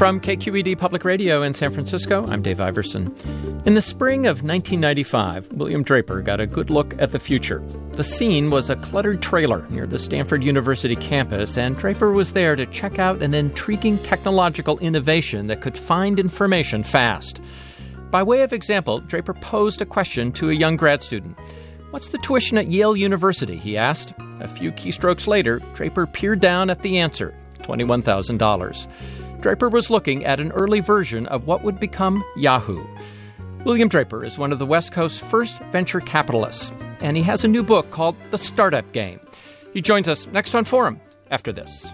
From KQED Public Radio in San Francisco, I'm Dave Iverson. In the spring of 1995, William Draper got a good look at the future. The scene was a cluttered trailer near the Stanford University campus, and Draper was there to check out an intriguing technological innovation that could find information fast. By way of example, Draper posed a question to a young grad student. "What's the tuition at Yale University?" he asked. A few keystrokes later, Draper peered down at the answer, $21,000. Draper was looking at an early version of what would become Yahoo. William Draper is one of the West Coast's first venture capitalists, and he has a new book called The Startup Game. He joins us next on Forum after this.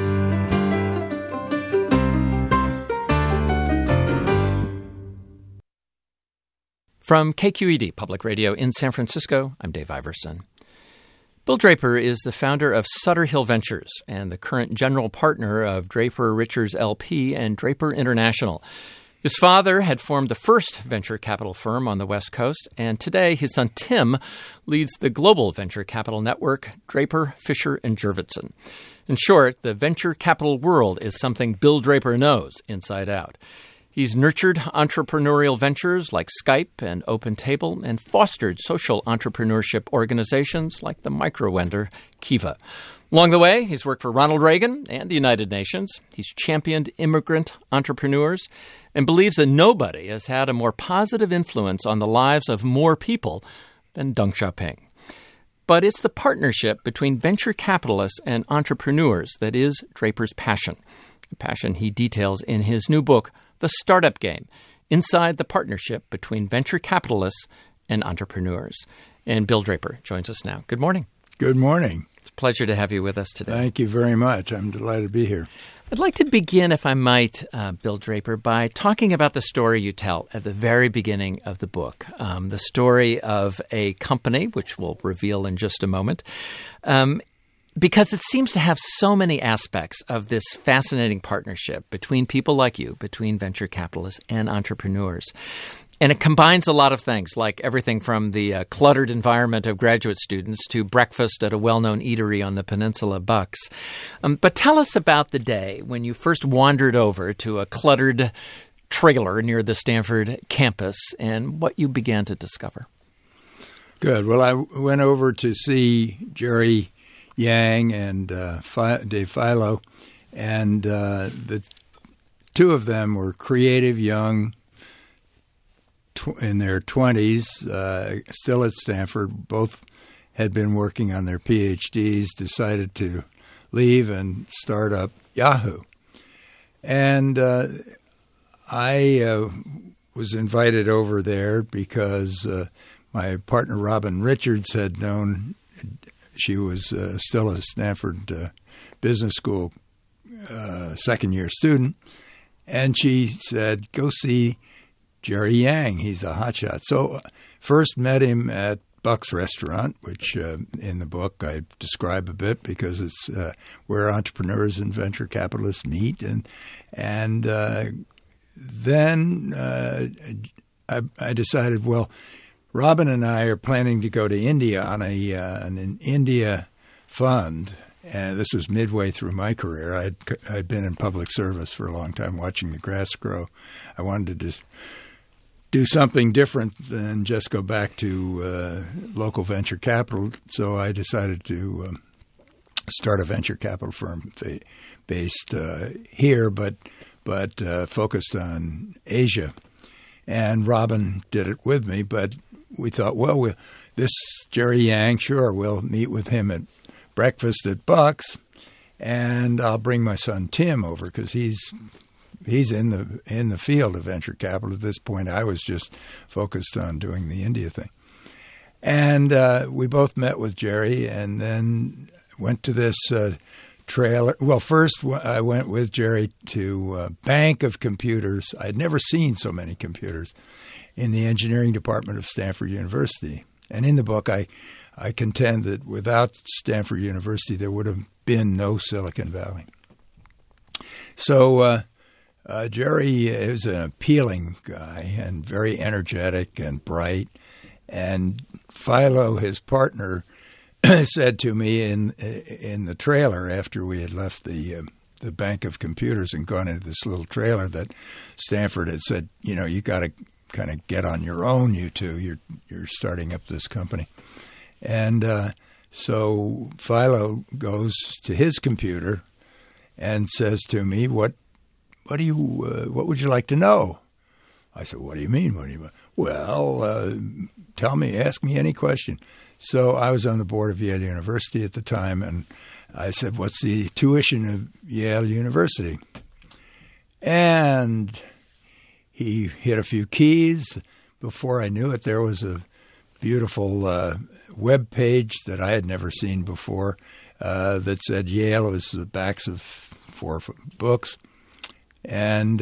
From KQED Public Radio in San Francisco, I'm Dave Iverson. Bill Draper is the founder of Sutter Hill Ventures and the current general partner of Draper Richards LP and Draper International. His father had formed the first venture capital firm on the West Coast, and today his son Tim leads the global venture capital network, Draper, Fisher, and Jurvetson. In short, the venture capital world is something Bill Draper knows inside out. He's nurtured entrepreneurial ventures like Skype and OpenTable and fostered social entrepreneurship organizations like the microlender Kiva. Along the way, he's worked for Ronald Reagan and the United Nations. He's championed immigrant entrepreneurs and believes that nobody has had a more positive influence on the lives of more people than Deng Xiaoping. But it's the partnership between venture capitalists and entrepreneurs that is Draper's passion, a passion he details in his new book, The Startup Game, inside the partnership between venture capitalists and entrepreneurs. And Bill Draper joins us now. Good morning. Good morning. It's a pleasure to have you with us today. Thank you very much. I'm delighted to be here. I'd like to begin, if I might, Bill Draper, by talking about the story you tell at the very beginning of the book, the story of a company, which we'll reveal in just a moment, because it seems to have so many aspects of this fascinating partnership between people like you, between venture capitalists and entrepreneurs. And it combines a lot of things, like everything from the cluttered environment of graduate students to breakfast at a well-known eatery on the Peninsula Bucks. But tell us about the day when you first wandered over to a cluttered trailer near the Stanford campus and what you began to discover. Good. Well, I went over to see Jerry Yang and Dave Filo, and the two of them were creative, young, in their 20s, still at Stanford. Both had been working on their PhDs, decided to leave and start up Yahoo. And I was invited over there because my partner Robin Richards had known. She was still a Stanford Business School second-year student, and she said, "Go see Jerry Yang. He's a hotshot." So first met him at Buck's Restaurant, which in the book I describe a bit because it's where entrepreneurs and venture capitalists meet. And then I decided, well, Robin and I are planning to go to India on an India fund, and this was midway through my career. I'd been in public service for a long time, watching the grass grow. I wanted to just do something different than just go back to local venture capital, so I decided to start a venture capital firm based here, but focused on Asia. And Robin did it with me, but we thought, well, this Jerry Yang, sure, we'll meet with him at breakfast at Buck's, and I'll bring my son Tim over because he's in the field of venture capital at this point. I was just focused on doing the India thing, and we both met with Jerry, and then went to this trailer. Well, first I went with Jerry to a bank of computers. I'd never seen so many computers in the engineering department of Stanford University. And in the book, I contend that without Stanford University, there would have been no Silicon Valley. So Jerry is an appealing guy and very energetic and bright. And Philo, his partner, said to me in the trailer after we had left the the bank of computers and gone into this little trailer that Stanford had said, you got to kind of get on your own, you two. You're starting up this company. And so Philo goes to his computer and says to me, what would you like to know? I said, what do you mean? Well, ask me any question. So I was on the board of Yale University at the time, and I said, what's the tuition of Yale University? And he hit a few keys. Before I knew it, there was a beautiful web page that I had never seen before that said Yale. It was the backs of 4 books. And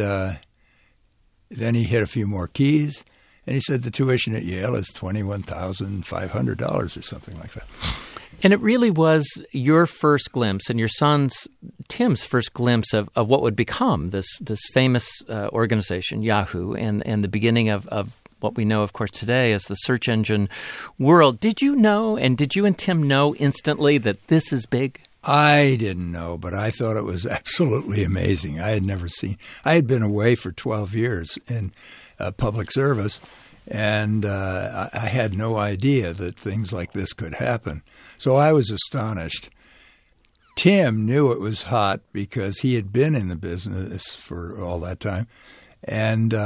then he hit a few more keys, and he said the tuition at Yale is $21,500 or something like that. And it really was your first glimpse and your son's, Tim's first glimpse of what would become this famous organization, Yahoo, and the beginning of what we know, of course, today as the search engine world. Did you know, and did you and Tim know instantly that this is big? I didn't know, but I thought it was absolutely amazing. I had been away for 12 years in public service, and I had no idea that things like this could happen. So I was astonished. Tim knew it was hot because he had been in the business for all that time, and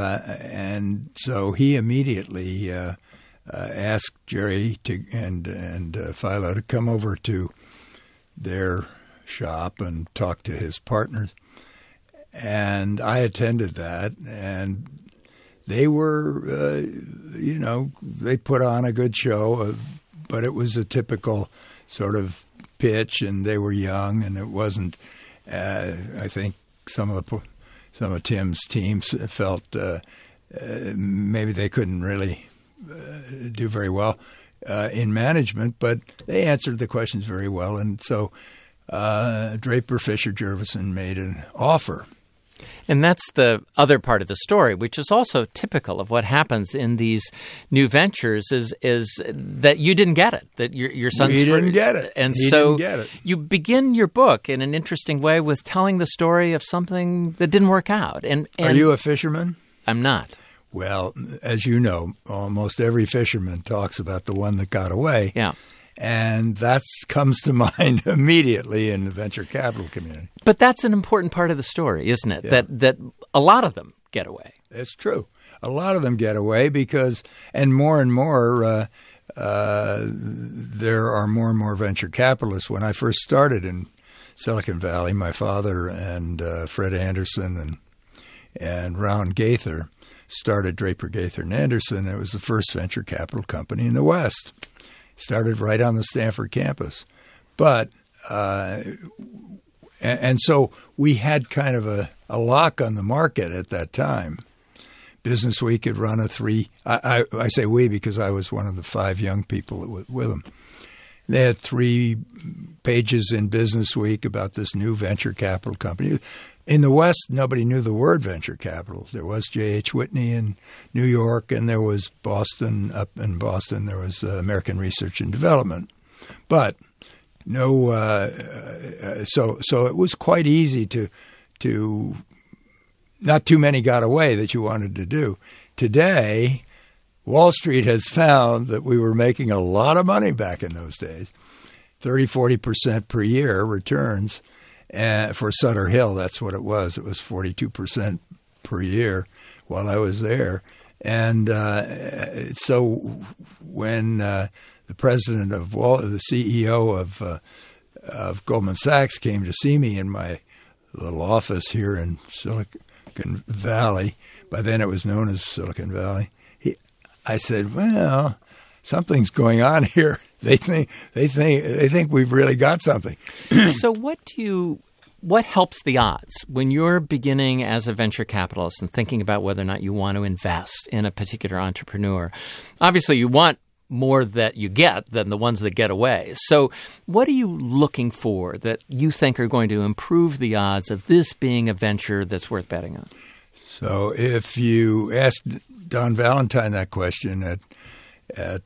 so he immediately asked Jerry and Philo to come over to their shop and talk to his partners. And I attended that, and they were, they put on a good show, but it was a typical sort of pitch, and they were young, and it wasn't, I think some of Tim's teams felt maybe they couldn't really do very well in management, but they answered the questions very well. And so Draper Fisher Jurvetson made an offer. And that's the other part of the story, which is also typical of what happens in these new ventures is that you didn't get it, that your son's... He didn't get it. And he so didn't get it. You begin your book in an interesting way with telling the story of something that didn't work out. And Are you a fisherman? I'm not. Well, as you know, almost every fisherman talks about the one that got away. Yeah. And that comes to mind immediately in the venture capital community. But that's an important part of the story, isn't it? Yeah. That a lot of them get away. It's true. A lot of them get away because, and more, there are more and more venture capitalists. When I first started in Silicon Valley, my father and Fred Anderson and Ron Gaither started Draper, Gaither & Anderson. It was the first venture capital company in the West. Started right on the Stanford campus. But, and so we had kind of a lock on the market at that time. Business Week had run I say we because I was one of the 5 young people with them. They had 3 pages in Business Week about this new venture capital company. In the West, nobody knew the word venture capital. There was J.H. Whitney in New York, and there was Boston. Up in Boston, there was American Research and Development. But no, so it was quite easy to not too many got away that you wanted to do. Today, Wall Street has found that we were making a lot of money back in those days, 30-40% per year returns. For Sutter Hill, that's what it was. It was 42% per year while I was there. And so when the president of the CEO of Goldman Sachs came to see me in my little office here in Silicon Valley, by then it was known as Silicon Valley, I said, well, something's going on here. They think we've really got something. So what helps the odds when you're beginning as a venture capitalist and thinking about whether or not you want to invest in a particular entrepreneur? Obviously, you want more that you get than the ones that get away. So what are you looking for that you think are going to improve the odds of this being a venture that's worth betting on? So if you asked Don Valentine that question at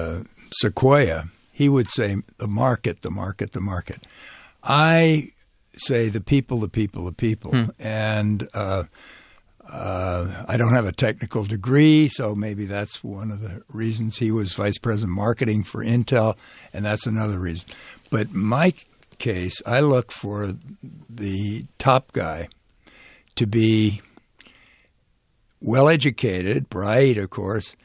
Sequoia, he would say the market. I say the people. And I don't have a technical degree, so maybe that's one of the reasons. He was vice president of marketing for Intel, and that's another reason. But my case, I look for the top guy to be well-educated, bright, of course,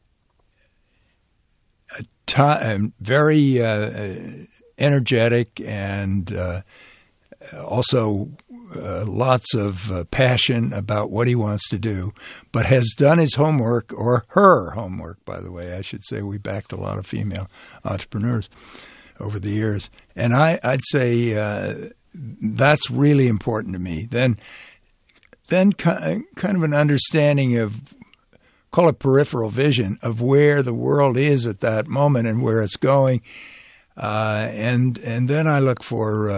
very energetic, and also lots of passion about what he wants to do, but has done his homework, or her homework, by the way. I should say we backed a lot of female entrepreneurs over the years. And I'd say that's really important to me. Then kind of an understanding of, call it peripheral vision, of where the world is at that moment and where it's going. And then I look for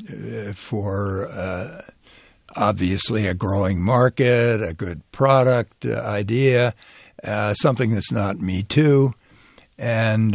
obviously a growing market, a good product idea, something that's not me too, and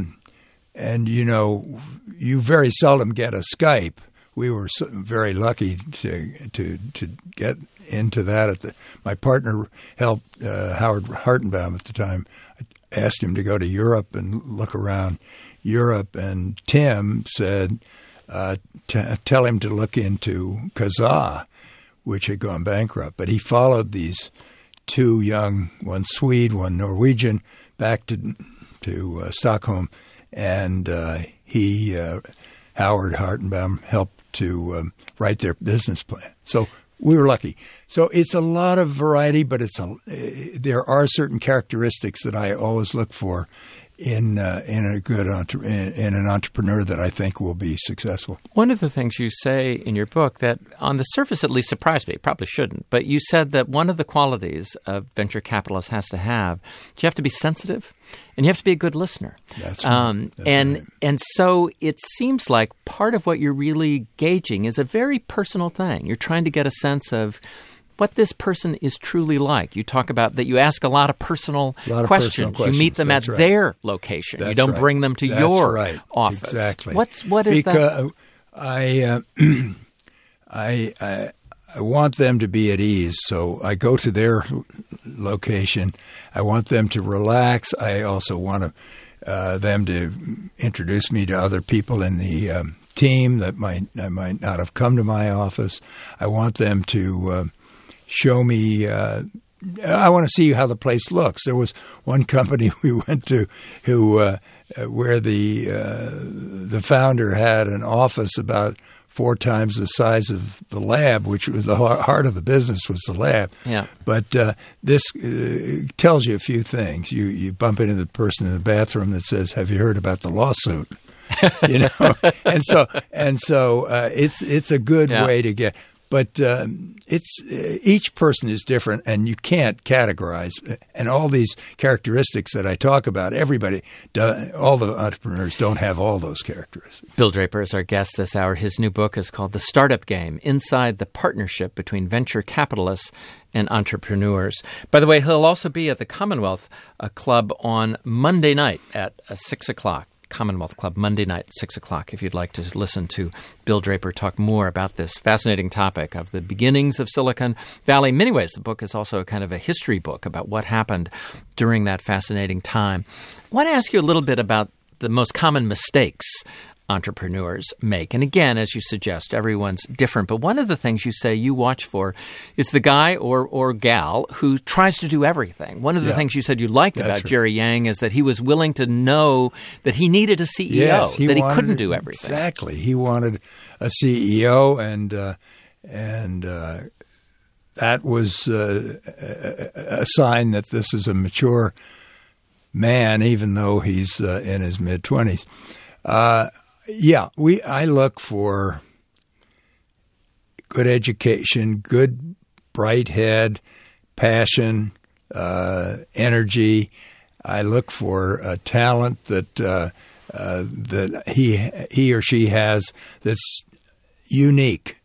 you very seldom get a Skype. We were very lucky to get into that. My partner helped Howard Hartenbaum at the time. I asked him to go to Europe and look around Europe, and Tim said, tell him to look into Kazaa, which had gone bankrupt. But he followed these two young, one Swede, one Norwegian, back to Stockholm, and Howard Hartenbaum helped to write their business plan. So we were lucky. So it's a lot of variety, but there are certain characteristics that I always look for in an entrepreneur that I think will be successful. One of the things you say in your book that on the surface at least surprised me, probably shouldn't, but you said that one of the qualities a venture capitalist has to have, you have to be sensitive and you have to be a good listener. That's right. And so it seems like part of what you're really gauging is a very personal thing. You're trying to get a sense of what this person is truly like. You talk about that you ask a lot of personal questions. You meet them at their location. You don't bring them to your office. Exactly. What is that? I want them to be at ease, so I go to their location. I want them to relax. I also want them to introduce me to other people in the team that might not have come to my office. I want them to show me. I want to see how the place looks. There was one company we went to where the founder had an office about 4 times the size of the lab, which was the heart of the business was the lab. Yeah. But this tells you a few things. You bump into the person in the bathroom that says, "Have you heard about the lawsuit?" and so it's a good way to get. But each person is different, and you can't categorize. And all these characteristics that I talk about, all the entrepreneurs don't have all those characteristics. Bill Draper is our guest this hour. His new book is called The Startup Game: Inside the Partnership Between Venture Capitalists and Entrepreneurs. By the way, he'll also be at the Commonwealth Club on Monday night at 6 o'clock. Commonwealth Club, Monday night, 6 o'clock, if you'd like to listen to Bill Draper talk more about this fascinating topic of the beginnings of Silicon Valley. In many ways, the book is also kind of a history book about what happened during that fascinating time. I want to ask you a little bit about the most common mistakes entrepreneurs make. And again, as you suggest, everyone's different. But one of the things you say you watch for is the guy or gal who tries to do everything. One of the things you said you liked about Jerry Yang is that he was willing to know that he needed a CEO, that he couldn't do everything. Exactly. He wanted a CEO, and that was a sign that this is a mature man, even though he's in his mid-20s. I look for good education, good bright head, passion, energy. I look for a talent that he or she has that's unique,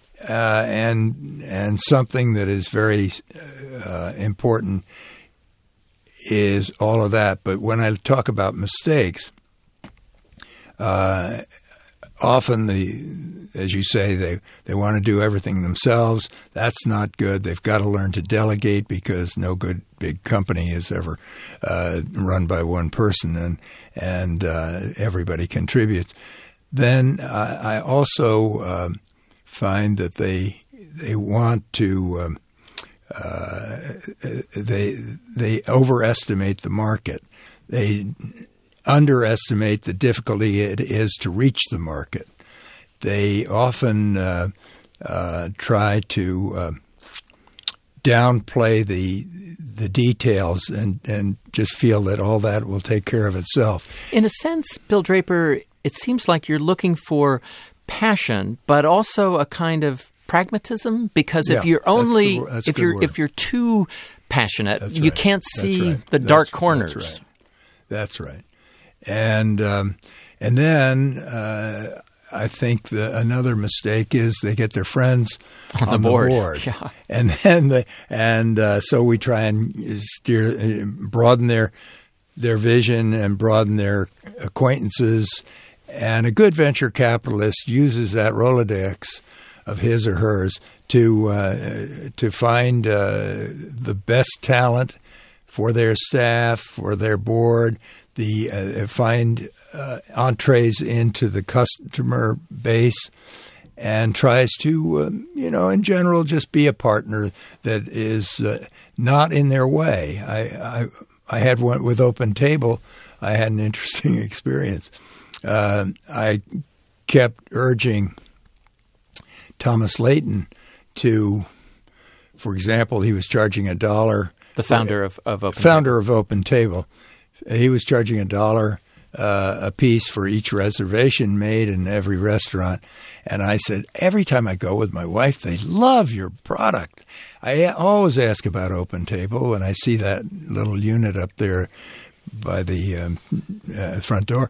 and something that is very important is all of that. But when I talk about mistakes, often as you say, they want to do everything themselves. That's not good. They've got to learn to delegate, because no good big company is ever run by one person, and everybody contributes. Then I also find that they want to they overestimate the market. They underestimate the difficulty it is to reach the market. They often try to downplay the details and just feel that all that will take care of itself. In a sense, Bill Draper, it seems like you're looking for passion, but also a kind of pragmatism, because if you're only if you're too passionate, you can't see the dark corners. That's right. And then I think another mistake is they get their friends on the board. Yeah. And then so we try and broaden their vision and broaden their acquaintances. And a good venture capitalist uses that Rolodex of his or hers to find the best talent for their staff, for their board, find entrees into the customer base, and tries to, in general, just be a partner that is not in their way. I had one with Open Table. I had an interesting experience. I kept urging Thomas Layton to, for example, he was charging $1. The founder of Open Table. Of Open Table. He was charging $1 a piece for each reservation made in every restaurant. And I said, every time I go with my wife, they love your product. I always ask about Open Table when I see that little unit up there by the front door.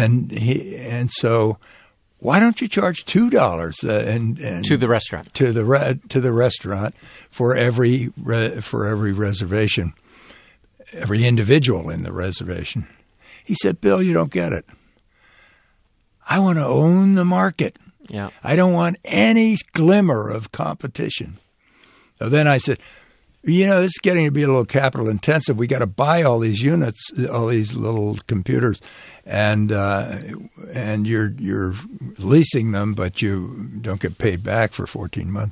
And so why don't you charge $2 and to the restaurant to the restaurant for every reservation, every individual in the reservation? He said, Bill, you don't get it. I want to own the market. Yeah. I don't want any glimmer of competition. So then I said, this is getting to be a little capital intensive. We got to buy all these units, all these little computers, and you're leasing them, but you don't get paid back for 14 months.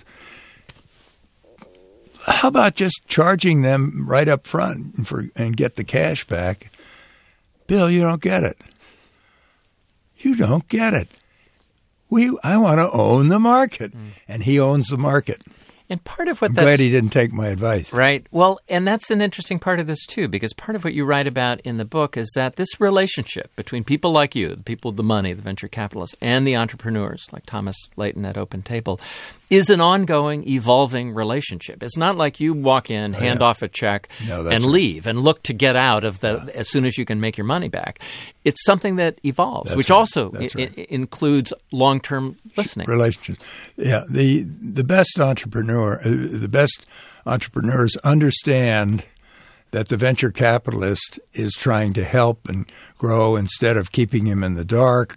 How about just charging them right up front and get the cash back? Bill, you don't get it. You don't get it. I want to own the market, and he owns the market. And part of what I'm glad he didn't take my advice. Right. Well, and that's an interesting part of this, too, because part of what you write about in the book is that this relationship between people like you, the people with the money, the venture capitalists, and the entrepreneurs like Thomas Layton at Open Table is an ongoing, evolving relationship. It's not like you walk in, hand off a check, and leave and look to get out of as soon as you can make your money back. It's something that evolves, which also includes long-term listening. Relationships. Yeah. The best entrepreneurs understand that the venture capitalist is trying to help and grow instead of keeping him in the dark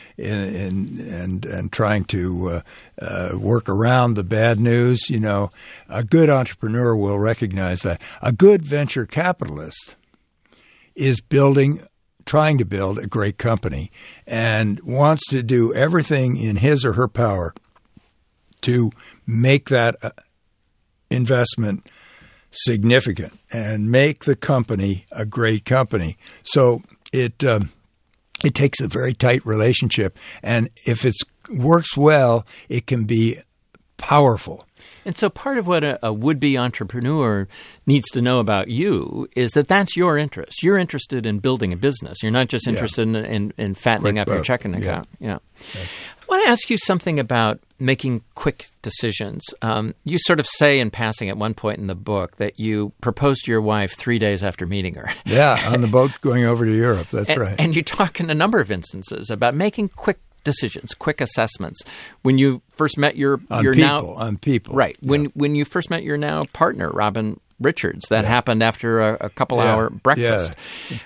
and trying to work around the bad news. A good entrepreneur will recognize that. A good venture capitalist is trying to build a great company and wants to do everything in his or her power to make that investment significant and make the company a great company. So it takes a very tight relationship, and if it works well, it can be powerful. And so part of what a would-be entrepreneur needs to know about you is that that's your interest. You're interested in building a business. You're not just interested in fattening up your checking account. Yeah. I want to ask you something about making quick decisions. You sort of say in passing at one point in the book that you proposed to your wife 3 days after meeting her. Yeah, on the boat going over to Europe. That's right. And you talk in a number of instances about making quick decisions, quick assessments. When you first met your people. Right. When you first met your now partner, Robin Richards, that happened after a couple-hour breakfast. Yeah.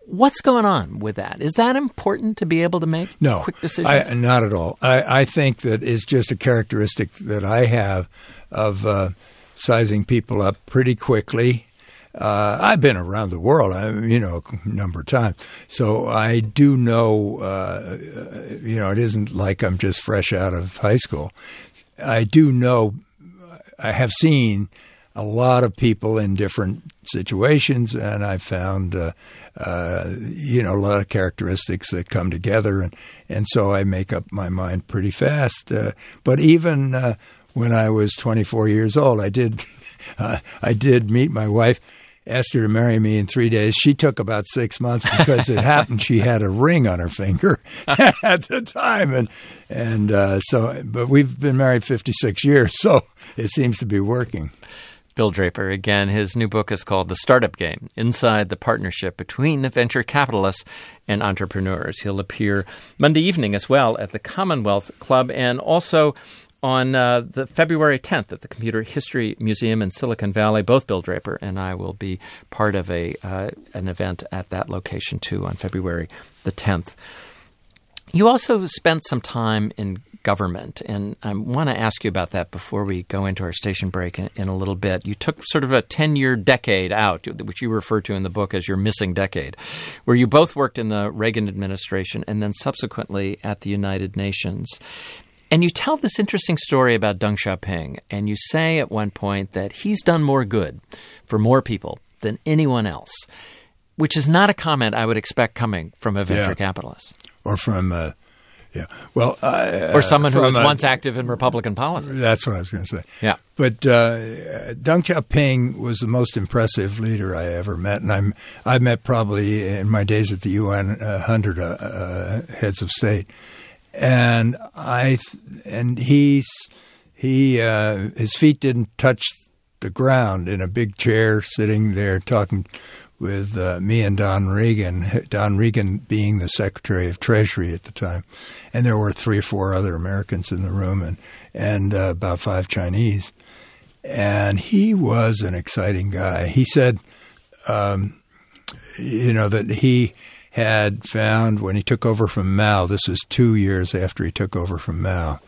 What's going on with that? Is that important to be able to make quick decisions? Not at all. I think that it's just a characteristic that I have of sizing people up pretty quickly. I've been around the world, a number of times. So I do know, it isn't like I'm just fresh out of high school. I do know, I have seen a lot of people in different situations, and I've found, a lot of characteristics that come together. And so I make up my mind pretty fast. But even when I was 24 years old, I did meet my wife, asked her to marry me in 3 days. She took about 6 months because it happened she had a ring on her finger at the time. But we've been married 56 years, so it seems to be working. Bill Draper, again, his new book is called The Startup Game, Inside the Partnership Between Venture Capitalists and Entrepreneurs. He'll appear Monday evening as well at the Commonwealth Club and also on the February 10th at the Computer History Museum in Silicon Valley. Both Bill Draper and I will be part of an event at that location, too, on February the 10th. You also spent some time in government, and I want to ask you about that before we go into our station break in a little bit. You took sort of a 10-year decade out, which you refer to in the book as your missing decade, where you both worked in the Reagan administration and then subsequently at the United Nations. And you tell this interesting story about Deng Xiaoping, and you say at one point that he's done more good for more people than anyone else, which is not a comment I would expect coming from a venture capitalist. Or from or someone who was once active in Republican politics. That's what I was going to say. Yeah. But Deng Xiaoping was the most impressive leader I ever met, and I've met probably in my days at the UN 100 heads of state, and his feet didn't touch the ground in a big chair sitting there talking with me and Don Regan being the Secretary of Treasury at the time. And there were 3 or 4 other Americans in the room and about 5 Chinese. And he was an exciting guy. He said, that he had found when he took over from Mao, this was 2 years after he took over from Mao,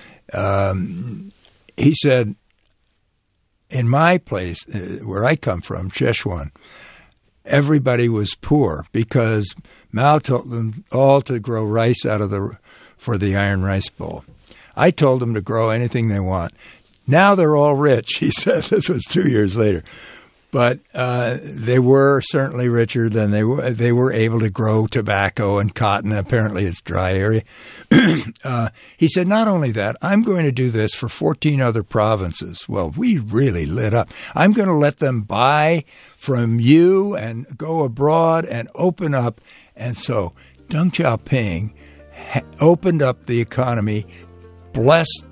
he said, in my place, where I come from, Sichuan, everybody was poor because Mao told them all to grow rice for the Iron Rice Bowl. I told them to grow anything they want. Now they're all rich, he said. This was 2 years later. But they were certainly richer than they were able to grow tobacco and cotton. Apparently it's dry area. He said, not only that, I'm going to do this for 14 other provinces. Well, we really lit up. I'm going to let them buy from you and go abroad and open up. And so Deng Xiaoping opened up the economy, blessed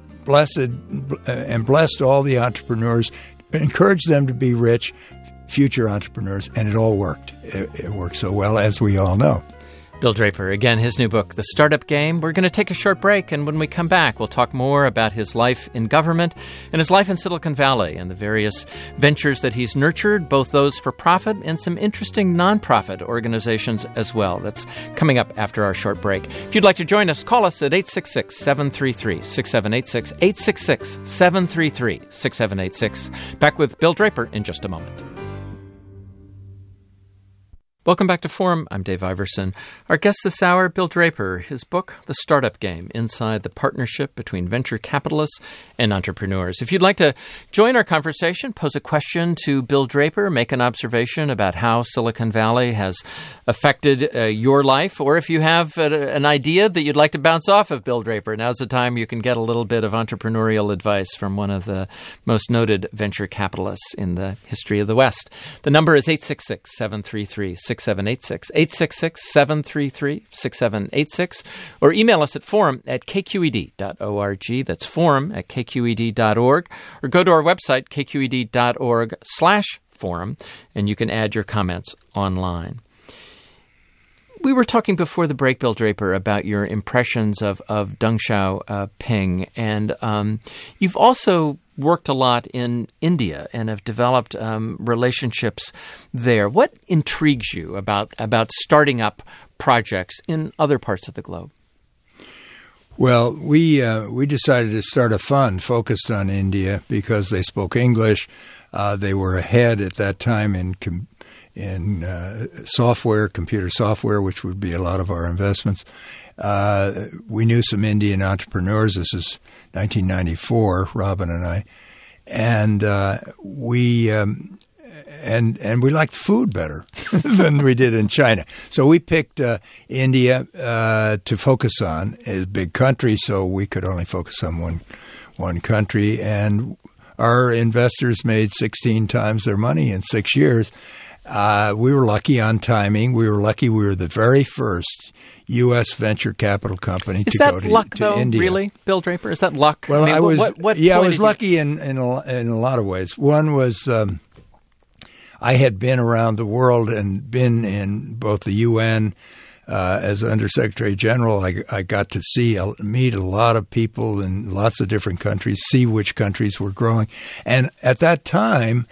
all the entrepreneurs, encouraged them to be rich, future entrepreneurs, and it all worked. It worked so well, as we all know. Bill Draper, again, his new book, The Startup Game. We're going to take a short break, and when we come back, we'll talk more about his life in government and his life in Silicon Valley and the various ventures that he's nurtured, both those for profit and some interesting nonprofit organizations as well. That's coming up after our short break. If you'd like to join us, call us at 866-733-6786, 866-733-6786. Back with Bill Draper in just a moment. Welcome back to Forum. I'm Dave Iverson. Our guest this hour, Bill Draper. His book, The Startup Game, Inside the Partnership Between Venture Capitalists and Entrepreneurs. If you'd like to join our conversation, pose a question to Bill Draper, make an observation about how Silicon Valley has affected your life, or if you have an idea that you'd like to bounce off of Bill Draper, now's the time you can get a little bit of entrepreneurial advice from one of the most noted venture capitalists in the history of the West. The number is 866-733-6786, 866-733-6786, or email us at forum@kqed.org. That's forum@kqed.org, or go to our website, kqed.org/forum, and you can add your comments online. We were talking before the break, Bill Draper, about your impressions of Deng Xiaoping, and you've also worked a lot in India and have developed relationships there. What intrigues you about starting up projects in other parts of the globe? Well, we decided to start a fund focused on India because they spoke English. They were ahead at that time in software, computer software, which would be a lot of our investments. We knew some Indian entrepreneurs. This is 1994, Robin and I, and we liked food better than we did in China. So we picked India to focus on. It's a big country, so we could only focus on one country, and our investors made 16 times their money in 6 years. We were lucky on timing. We were lucky we were the very first U.S. venture capital company to go to India. Is that luck, though, really, Bill Draper? Is that luck? Well, I was lucky in a lot of ways. One was I had been around the world and been in both the UN as Undersecretary General. I got to meet a lot of people in lots of different countries, see which countries were growing. And at that time,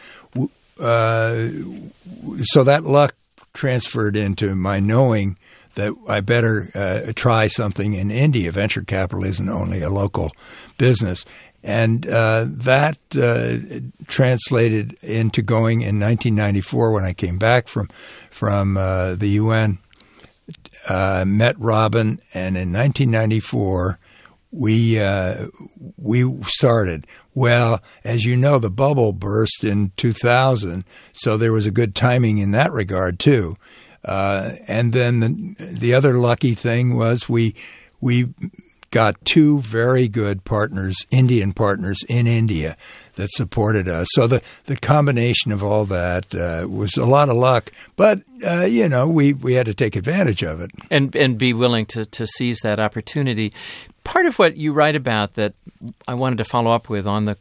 so that luck transferred into my knowing that I better try something in India. Venture capital isn't only a local business. And that translated into going in 1994 when I came back from the UN, met Robin, and in 1994 we started. Well, as you know, the bubble burst in 2000, so there was a good timing in that regard too. And then the other lucky thing was we got two very good partners, Indian partners in India that supported us. So the combination of all that was a lot of luck, but we had to take advantage of it and be willing to seize that opportunity. Part of what you write about that I wanted to follow up with on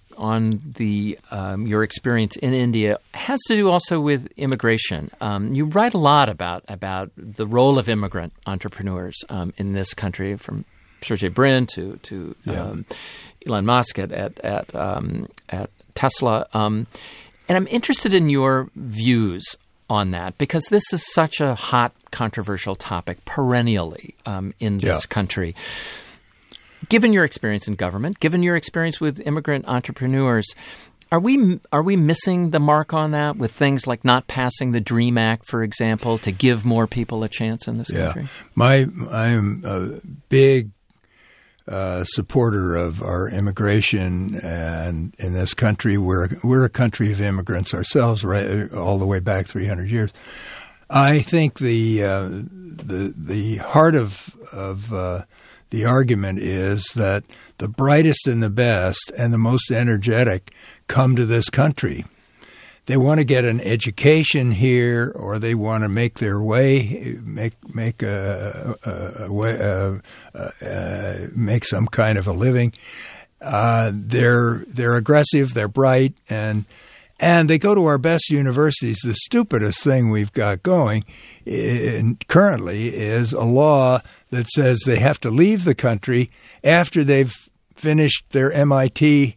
your experience in India has to do also with immigration. You write a lot about the role of immigrant entrepreneurs in this country, from Sergey Brin to Elon Musk at Tesla. And I'm interested in your views on that because this is such a hot, controversial topic perennially in this country. Given your experience in government, given your experience with immigrant entrepreneurs, are we missing the mark on that with things like not passing the DREAM Act, for example, to give more people a chance in this country? I'm a big supporter of our immigration, and in this country, we're a country of immigrants ourselves, right, all the way back 300 years. I think the heart of the argument is that the brightest and the best and the most energetic come to this country. They want to get an education here, or they want to make their way, make some kind of a living. They're aggressive, they're bright, and they go to our best universities. The stupidest thing we've got going currently is a law that says they have to leave the country after they've finished their MIT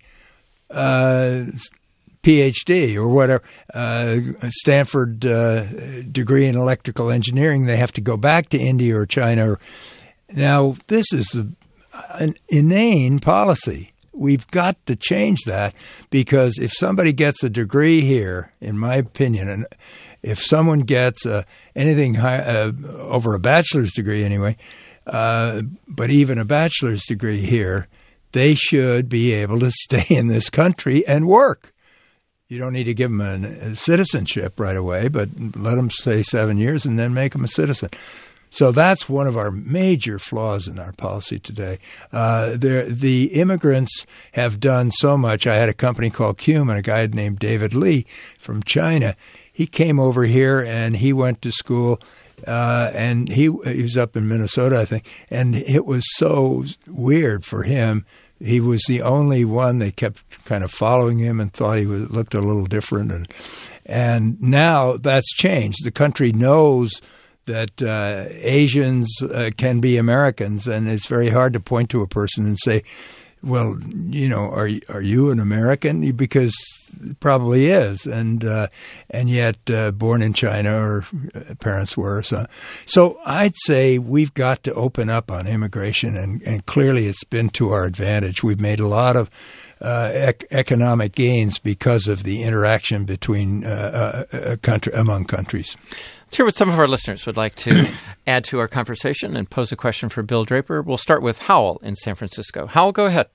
PhD or whatever, Stanford degree in electrical engineering. They have to go back to India or China. Now, this is an inane policy. We've got to change that, because if somebody gets a degree here, in my opinion, and if someone gets anything over a bachelor's degree anyway, but even a bachelor's degree here, they should be able to stay in this country and work. You don't need to give them a citizenship right away, but let them stay 7 years and then make them a citizen. So that's one of our major flaws in our policy today. The immigrants have done so much. I had a company called Cume, and a guy named David Lee from China. He came over here and he went to school, and he was up in Minnesota, I think, and it was so weird for him. He was the only one. They kept kind of following him and thought he looked a little different. And now that's changed. The country knows Asians can be Americans, and it's very hard to point to a person and say, well, are you an American? Because it probably is, and yet born in China, or parents were. So I'd say we've got to open up on immigration, and clearly it's been to our advantage. We've made a lot of economic gains because of the interaction between among countries. Let's hear what some of our listeners would like to add to our conversation and pose a question for Bill Draper. We'll start with Howell in San Francisco. Howell, go ahead.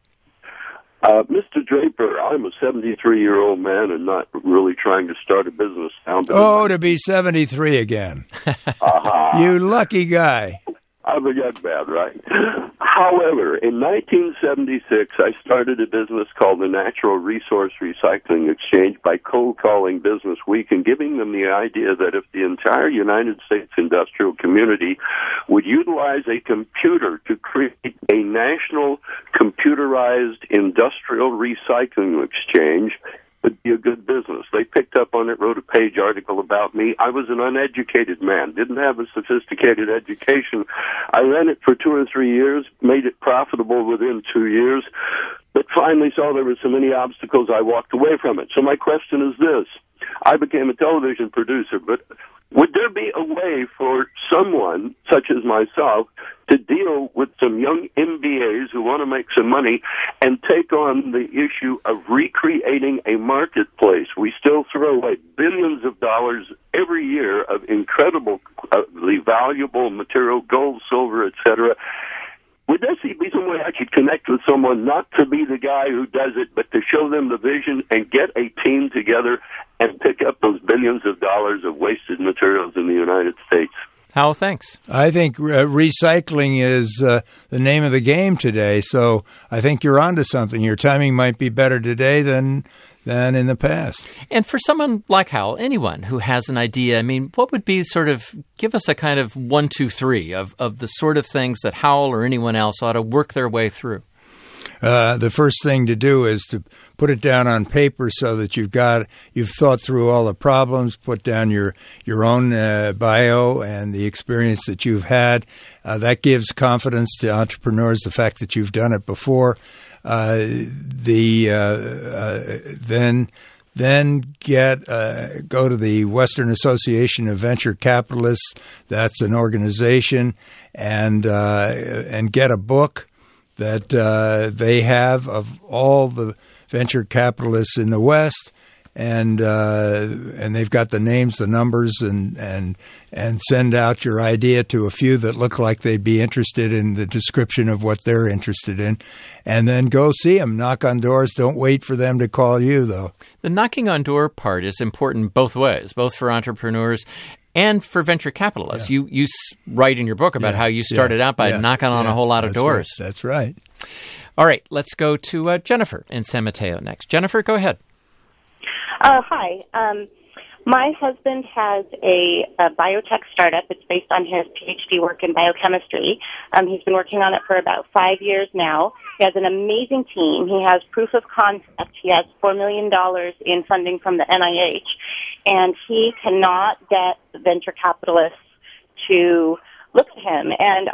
Mr. Draper, I'm a 73-year-old man and not really trying to start a business now. To be 73 again. You lucky guy. I forget bad, right? However, in 1976, I started a business called the Natural Resource Recycling Exchange by cold calling Business Week and giving them the idea that if the entire United States industrial community would utilize a computer to create a national computerized industrial recycling exchange, would be a good business. They picked up on it, wrote a page article about me. I was an uneducated man, didn't have a sophisticated education. I ran it for 2 or 3 years, made it profitable within 2 years, but finally saw there were so many obstacles, I walked away from it. So my question is this. I became a television producer, but would there be a way for someone, such as myself, to deal with some young MBAs who want to make some money and take on the issue of recreating a marketplace? We still throw away billions of dollars every year of incredibly valuable material, gold, silver, etc. Would there be some way I could connect with someone, not to be the guy who does it, but to show them the vision and get a team together and pick up those billions of dollars of wasted materials in the United States? Howell, thanks. I think recycling is the name of the game today, so I think you're onto something. Your timing might be better today than in the past. And for someone like Howell, anyone who has an idea, I mean, what would be give us a kind of 1, 2, 3 of the sort of things that Howell or anyone else ought to work their way through? The first thing to do is to put it down on paper so that you've thought through all the problems, put down your own bio and the experience that you've had. That gives confidence to entrepreneurs, the fact that you've done it before. Then go to the Western Association of Venture Capitalists. That's an organization, and get a book that they have of all the venture capitalists in the West, and they've got the names, the numbers, and send out your idea to a few that look like they'd be interested in the description of what they're interested in, and then go see them, knock on doors. Don't wait for them to call you, though. The knocking on door part is important both ways, both for entrepreneurs and for venture capitalists. Yeah. You write in your book about how you started out by knocking on a whole lot of doors. Right. That's right. All right, let's go to Jennifer in San Mateo next. Jennifer, go ahead. Hi. My husband has a biotech startup. It's based on his PhD work in biochemistry. He's been working on it for about 5 years now. He has an amazing team. He has proof of concept. He has $4 million in funding from the NIH, and he cannot get venture capitalists to look at him. And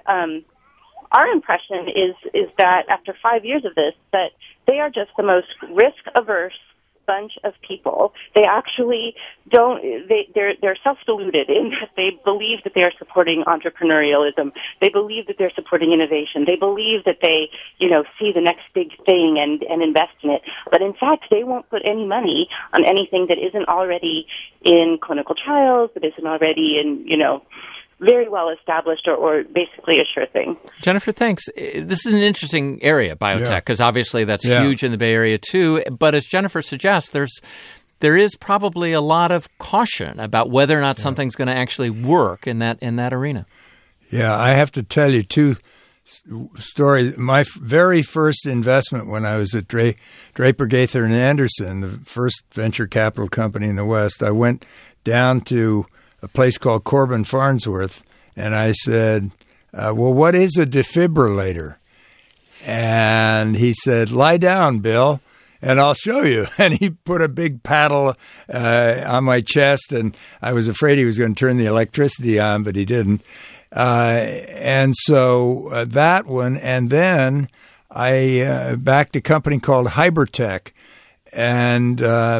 our impression is that after 5 years of this, that they are just the most risk-averse bunch of people. They actually don't, they're self-deluded in that they believe that they're supporting entrepreneurialism. They believe that they're supporting innovation. They believe that they, see the next big thing and invest in it. But in fact, they won't put any money on anything that isn't already in clinical trials, that isn't already in, very well established or basically a sure thing. Jennifer, thanks. This is an interesting area, biotech, because obviously that's huge in the Bay Area too. But as Jennifer suggests, there is probably a lot of caution about whether or not something's going to actually work in that arena. Yeah, I have to tell you two stories. My very first investment when I was at Draper, Gaither & Anderson, the first venture capital company in the West, I went down to a place called Corbin Farnsworth, and I said, well, what is a defibrillator? And he said, lie down, Bill. And I'll show you. And he put a big paddle on my chest, and I was afraid he was going to turn the electricity on, but he didn't. And so that one, and then I backed a company called Hybertech, and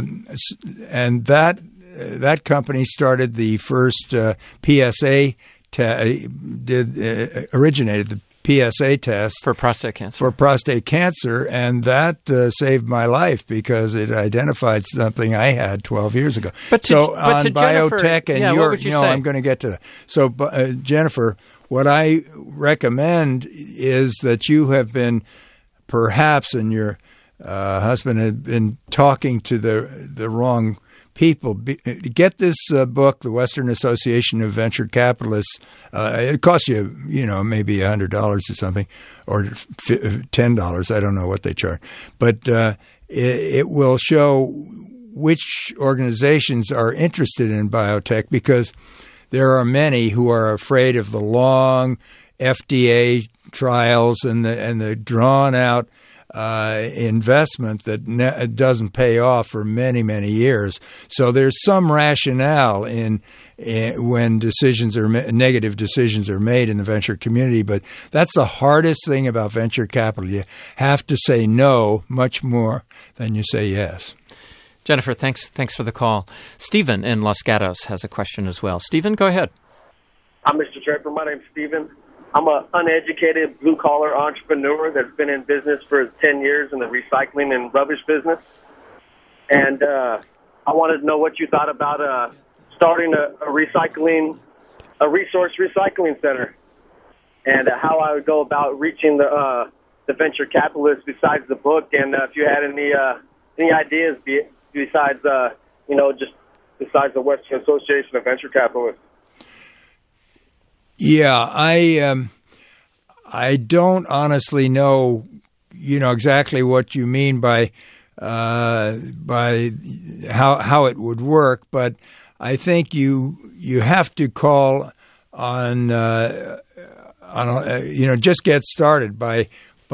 that company started the first PSA originated the PSA test for prostate cancer, and that saved my life because it identified something I had 12 years ago. But to biotech, Jennifer, and what would you say? I'm going to get to that. So, Jennifer, what I recommend is that you have been, perhaps, and your husband had been talking to the wrong people. Get this book, The Western Association of Venture Capitalists. It costs you, maybe $100 or something, or $10. I don't know what they charge. But it will show which organizations are interested in biotech, because there are many who are afraid of the long FDA trials and the drawn-out investment that doesn't pay off for many, many years. So there's some rationale in when negative decisions are made in the venture community, but that's the hardest thing about venture capital. You have to say no much more than you say yes. Jennifer, thanks for the call. Stephen in Los Gatos has a question as well. Stephen, go ahead. Hi, Mr. Draper. My name's Stephen. I'm an uneducated blue-collar entrepreneur that's been in business for 10 years in the recycling and rubbish business. And I wanted to know what you thought about starting a resource recycling center, and how I would go about reaching the venture capitalists besides the book, and if you had any ideas besides besides the Western Association of Venture Capitalists. Yeah, I don't honestly know, exactly what you mean by how it would work, but I think you have to call on just get started by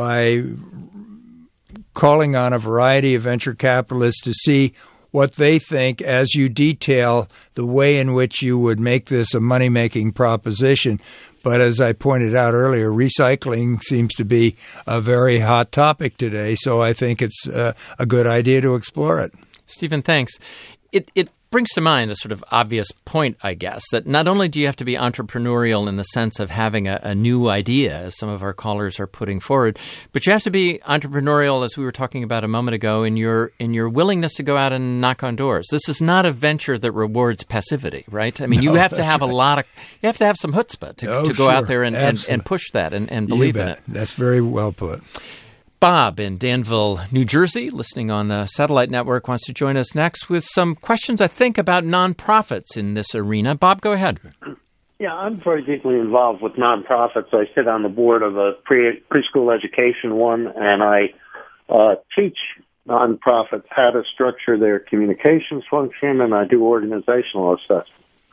calling on a variety of venture capitalists to see what they think as you detail the way in which you would make this a money-making proposition. But as I pointed out earlier, recycling seems to be a very hot topic today, so I think it's a good idea to explore it. Stephen, thanks. It brings to mind a sort of obvious point, I guess, that not only do you have to be entrepreneurial in the sense of having a new idea, as some of our callers are putting forward, but you have to be entrepreneurial, as we were talking about a moment ago, in your willingness to go out and knock on doors. This is not a venture that rewards passivity, right? I mean, you have to have you have to have some chutzpah to go out there and push that and believe in it. That's very well put. Bob in Danville, New Jersey, listening on the satellite network, wants to join us next with some questions, I think, about nonprofits in this arena. Bob, go ahead. Yeah, I'm very deeply involved with nonprofits. I sit on the board of a preschool education one, and I teach nonprofits how to structure their communications function, and I do organizational assessment.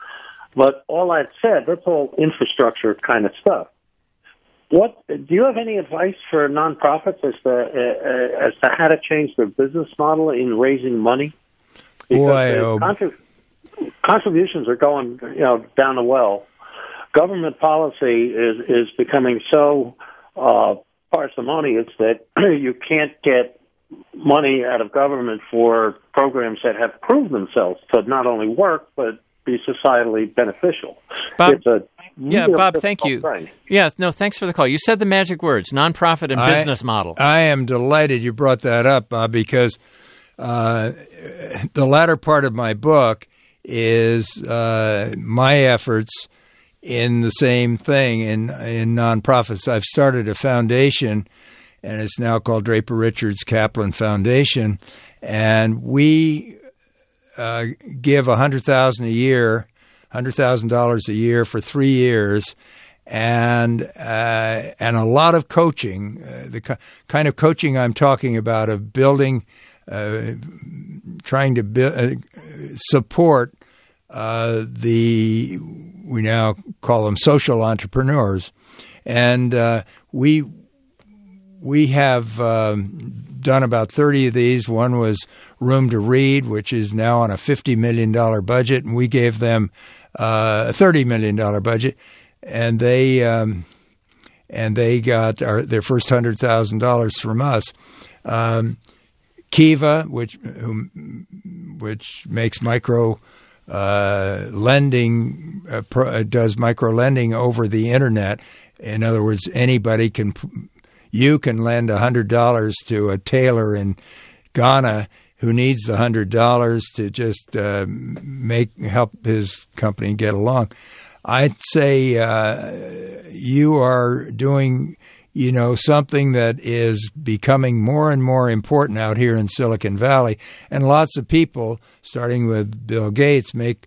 But all that said, that's all infrastructure kind of stuff. What do you have any advice for nonprofits as to how to change their business model in raising money? Because contributions are going down the well. Government policy is becoming so parsimonious that you can't get money out of government for programs that have proved themselves to not only work but be societally beneficial. Bob, Bob, thank you. Yeah, no, thanks for the call. You said the magic words, nonprofit and business model. I am delighted you brought that up, Bob, because the latter part of my book is my efforts in the same thing in nonprofits. I've started a foundation, and it's now called Draper Richards Kaplan Foundation, and we give $100,000 a year for 3 years, and a lot of coaching. The kind of coaching I'm talking about of building, trying to support we now call them social entrepreneurs, and we have done about 30 of these. One was Room to Read, which is now on a $50 million budget, and we gave them a $30 million budget, and they got their first $100,000 from us. Kiva, which makes micro lending, does micro lending over the internet. In other words, anybody you can lend $100 to a tailor in Ghana who needs the $100 to just help his company get along. I'd say you are doing, something that is becoming more and more important out here in Silicon Valley, and lots of people, starting with Bill Gates, make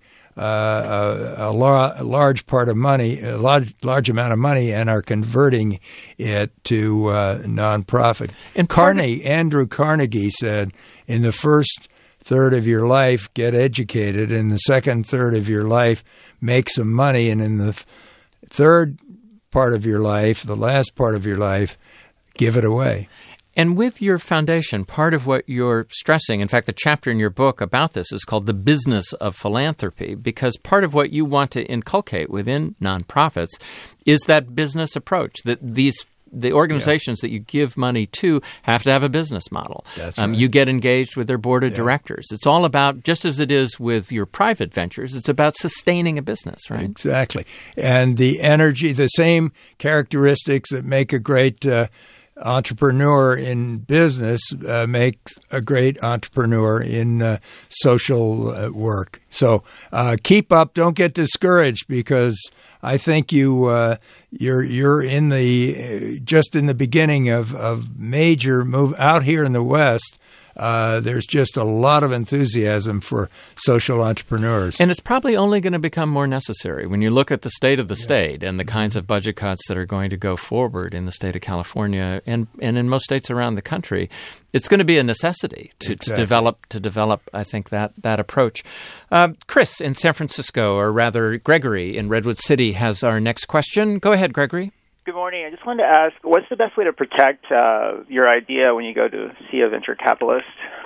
a large part of money, a large amount of money, and are converting it to nonprofit. And Andrew Carnegie said, in the first third of your life, get educated. In the second third of your life, make some money. And in the third part of your life, the last part of your life, give it away. And with your foundation, part of what you're stressing, in fact, the chapter in your book about this is called The Business of Philanthropy, because part of what you want to inculcate within nonprofits is that business approach, that the organizations that you give money to have to have a business model. That's right. You get engaged with their board of directors. It's all about, just as it is with your private ventures, it's about sustaining a business, right? Exactly. And the energy, the same characteristics that make a great entrepreneur in business makes a great entrepreneur in social work. So keep up. Don't get discouraged, because I think you're in just in the beginning of major move out here in the West. There's just a lot of enthusiasm for social entrepreneurs. And it's probably only going to become more necessary when you look at the state of the state and the kinds of budget cuts that are going to go forward in the state of California and in most states around the country. It's going to be a necessity to develop, I think, that approach. Chris in San Francisco, or rather Gregory in Redwood City, has our next question. Go ahead, Gregory. Good morning. I just wanted to ask, what's the best way to protect your idea when you go to see a venture capitalist?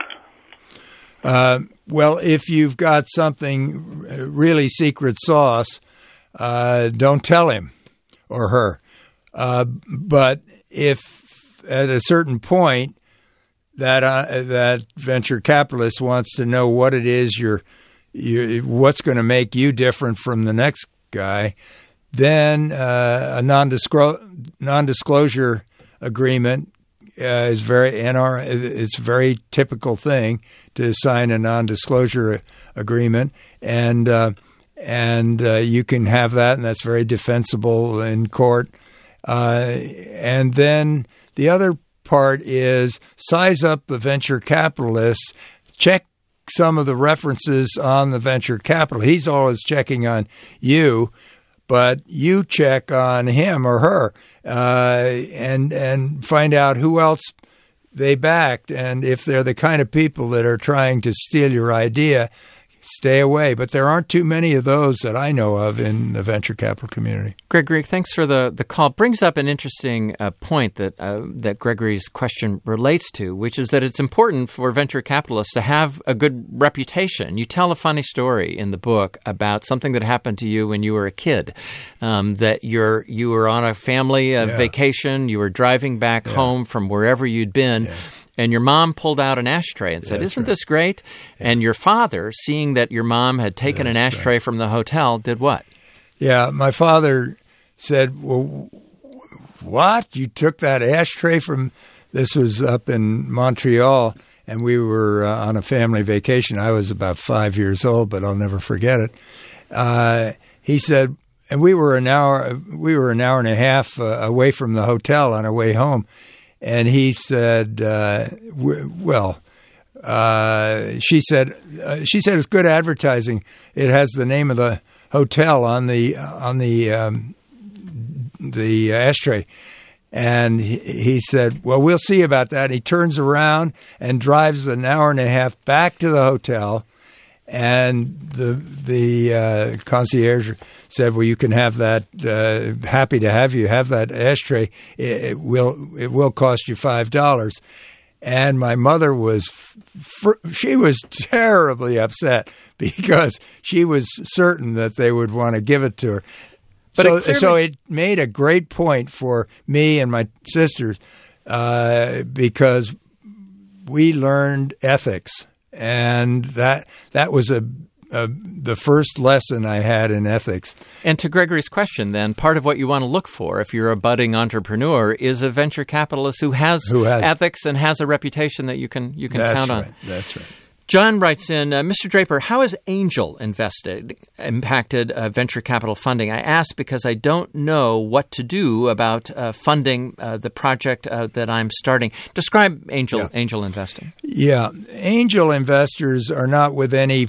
Well, if you've got something really secret sauce, don't tell him or her. But if at a certain point that venture capitalist wants to know what it is what's going to make you different from the next guy, then a non-disclosure agreement is it's a very typical thing to sign a non-disclosure agreement, and you can have that, and that's very defensible in court. And then the other part is size up the venture capitalist, check some of the references on the venture capital. He's always checking on you, but you check on him or her and find out who else they backed. And if they're the kind of people that are trying to steal your idea, stay away. But there aren't too many of those that I know of in the venture capital community. Gregory, thanks for the call. Brings up an interesting point that Gregory's question relates to, which is that it's important for venture capitalists to have a good reputation. You tell a funny story in the book about something that happened to you when you were a kid, that you were on a family vacation, you were driving back home from wherever you'd been, and your mom pulled out an ashtray and said, "Isn't this great?" Yeah. And your father, seeing that your mom had taken an ashtray from the hotel, did what? Yeah, my father said, "Well, what? You took that ashtray from..." This was up in Montreal, and we were on a family vacation. I was about 5 years old, but I'll never forget it. He said, and we were an hour and a half away from the hotel on our way home. And he said, she said it's good advertising. It has the name of the hotel on the ashtray. And he said, well, we'll see about that. He turns around and drives an hour and a half back to the hotel. And the concierge said, well, you can have that. Happy to have you have that ashtray. It will cost you $5. And my mother she was terribly upset because she was certain that they would want to give it to her. But so it made a great point for me and my sisters because we learned ethics, and that was the first lesson I had in ethics. And to Gregory's question, then, part of what you want to look for if you're a budding entrepreneur is a venture capitalist who has ethics and has a reputation that you can count on. That's right. John writes in, Mr. Draper, how has angel impacted venture capital funding? I ask because I don't know what to do about funding the project that I'm starting. Describe angel investing. Yeah. Angel investors are not with any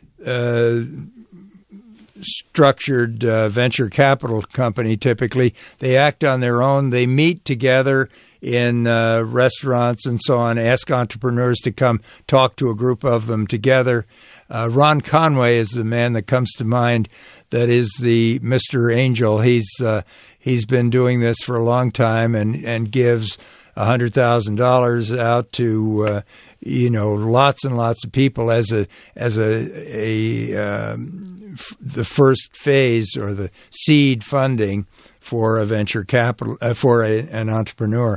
structured venture capital company typically. They act on their own. They meet together in restaurants and so on, ask entrepreneurs to come talk to a group of them together. Ron Conway is the man that comes to mind that is the Mr. Angel. He's been doing this for a long time and gives $100,000 out to lots and lots of people as the first phase or the seed funding for a venture capital for an entrepreneur.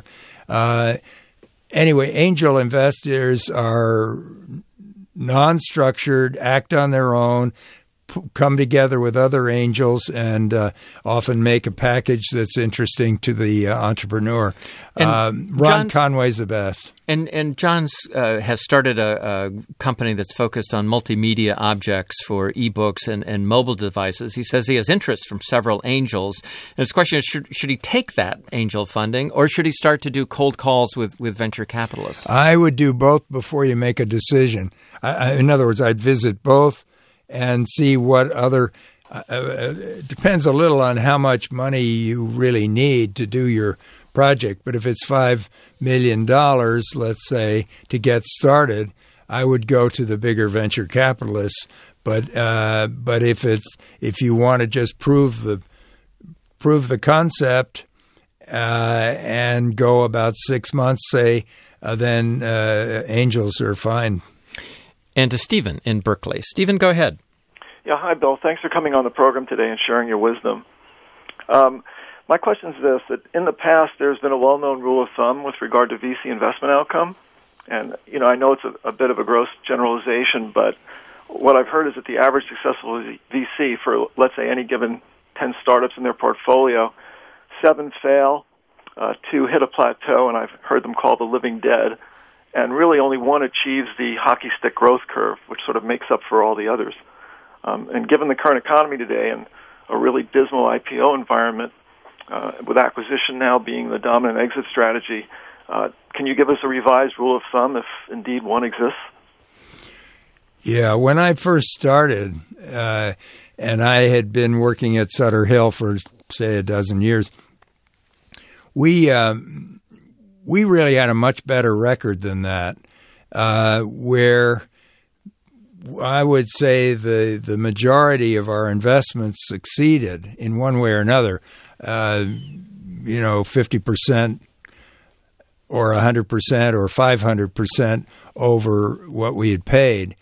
Anyway, angel investors are non-structured, act on their own, come together with other angels, and often make a package that's interesting to the entrepreneur. Ron Conway's the best. And John's has started a company that's focused on multimedia objects for ebooks and mobile devices. He says he has interest from several angels. And his question is, should he take that angel funding, or should he start to do cold calls with venture capitalists? I would do both before you make a decision. In other words, I'd visit both and see what other it depends a little on how much money you really need to do your project. But if it's $5 million, let's say, to get started, I would go to the bigger venture capitalists. But if you want to just prove the concept and go about 6 months, say, then angels are fine. And to Stephen in Berkeley. Stephen, go ahead. Yeah, hi, Bill. Thanks for coming on the program today and sharing your wisdom. My question is this, that in the past there's been a well-known rule of thumb with regard to VC investment outcome. And, I know it's a bit of a gross generalization, but what I've heard is that the average successful VC for, let's say, any given 10 startups in their portfolio, 7 fail, 2 hit a plateau, and I've heard them called the living dead, and really only 1 achieves the hockey stick growth curve, which sort of makes up for all the others. And given the current economy today and a really dismal IPO environment, with acquisition now being the dominant exit strategy, can you give us a revised rule of thumb if indeed one exists? Yeah, when I first started, and I had been working at Sutter Hill for, say, a dozen years, we really had a much better record than that, where I would say the majority of our investments succeeded in one way or another. 50% or 100% or 500% over what we had paid.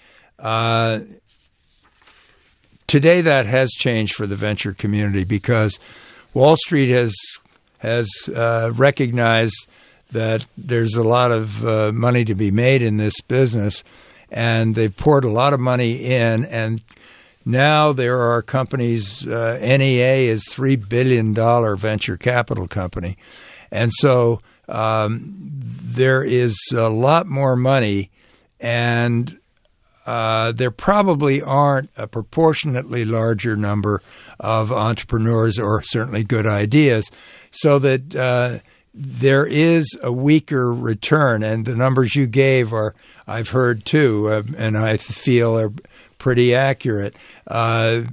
Today that has changed for the venture community because Wall Street has recognized that there's a lot of money to be made in this business, and they've poured a lot of money in, and now there are companies, NEA is $3 billion venture capital company. And so there is a lot more money, and there probably aren't a proportionately larger number of entrepreneurs or certainly good ideas, so that there is a weaker return. And the numbers you gave are, I've heard too, and I feel are pretty accurate. But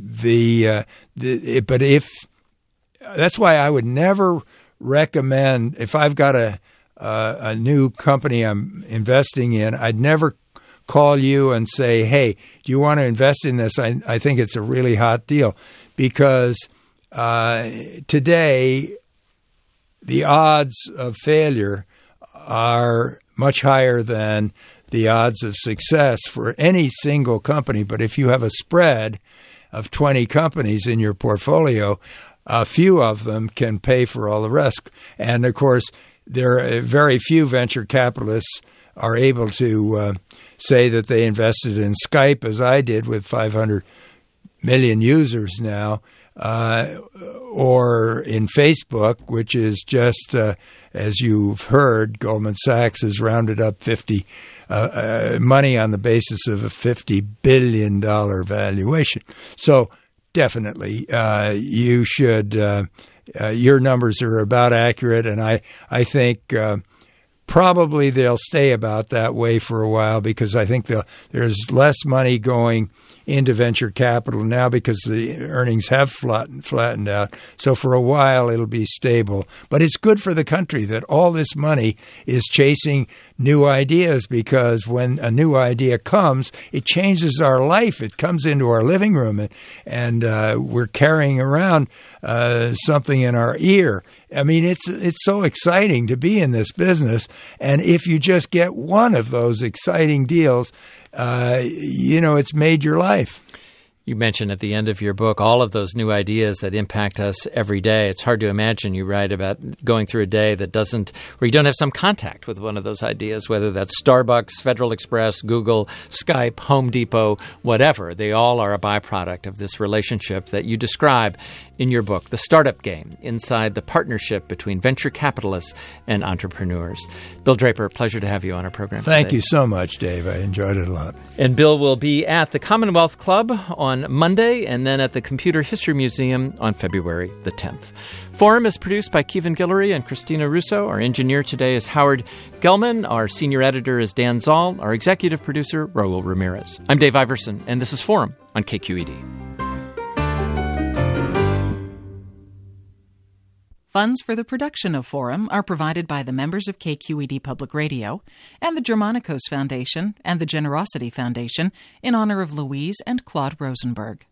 if that's why I would never recommend, if I've got a new company I'm investing in, I'd never call you and say, hey, do you want to invest in this? I think it's a really hot deal, because today the odds of failure are much higher than the odds of success for any single company. But if you have a spread of 20 companies in your portfolio, a few of them can pay for all the rest. And, of course, there are very few venture capitalists are able to say that they invested in Skype, as I did with 500 million users now, or in Facebook, which is just, as you've heard, Goldman Sachs has rounded up money on the basis of a $50 billion valuation. So definitely you should, your numbers are about accurate, and I think probably they'll stay about that way for a while, because I think there's less money going into venture capital now because the earnings have flattened out. So for a while it'll be stable. But it's good for the country that all this money is chasing new ideas, because when a new idea comes, it changes our life. It comes into our living room, and we're carrying around something in our ear. I mean, it's so exciting to be in this business. And if you just get one of those exciting deals, it's made your life. You mentioned at the end of your book all of those new ideas that impact us every day. It's hard to imagine, you write, about going through a day where you don't have some contact with one of those ideas, whether that's Starbucks, Federal Express, Google, Skype, Home Depot, whatever. They all are a byproduct of this relationship that you describe in your book, The Startup Game, inside the partnership between venture capitalists and entrepreneurs. Bill Draper, pleasure to have you on our program today. Thank you so much, Dave. I enjoyed it a lot. And Bill will be at the Commonwealth Club on Monday, and then at the Computer History Museum on February the 10th. Forum is produced by Kevin Guillory and Christina Russo. Our engineer today is Howard Gelman. Our senior editor is Dan Zoll. Our executive producer, Raul Ramirez. I'm Dave Iverson, and this is Forum on KQED. Funds for the production of Forum are provided by the members of KQED Public Radio and the Germanicos Foundation and the Generosity Foundation in honor of Louise and Claude Rosenberg.